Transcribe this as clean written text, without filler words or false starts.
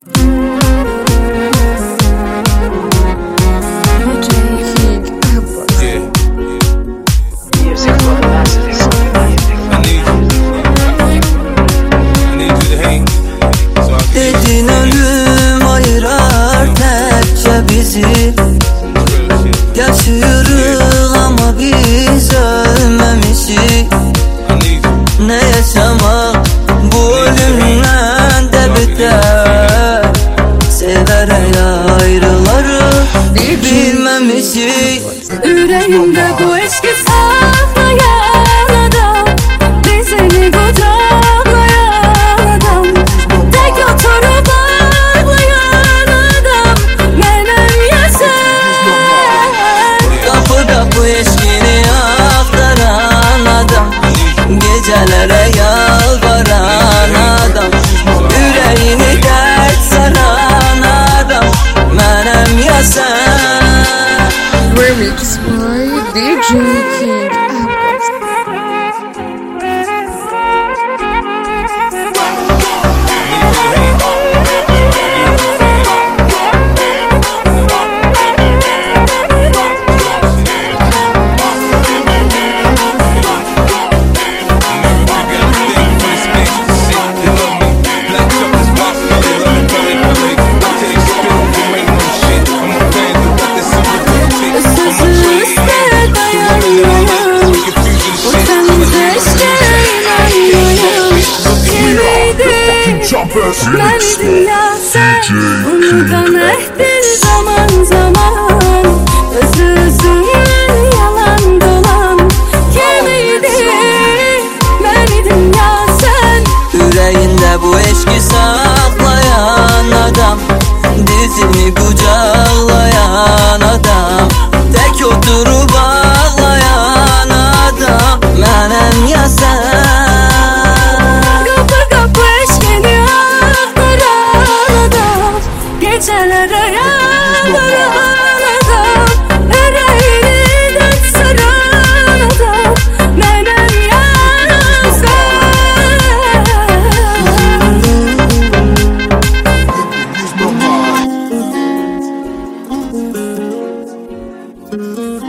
Dedin ölüm ayırar tekçe bizi. Yaşıyoruz ama biz ölmemişik. Ne yaşamak bu ölümden de beter. Severek ayrıları bilmemişik. Yüreğimde bu aşkı saklayan adam, dizini kucaklayan adam, tek oturup ağlayan adam, benim ya sen. Kapı kapı eşkini aktaran adam, gecelere yalvaran adam, yüreğini dert saran adam, benim ya sen. Remix by DJ King. Bendim ya sen, unutan ettin zaman zaman. Özümün yalan dolan, kimiydin? Bendim ya sen. Yüreğinde bu eşki saklayan adam, dizini kucaklayan adam, tek oturup ağlayan adam, benim ya sen. Gecelere yalvaran adam, yüreğini dert saran adam, benim ya sen.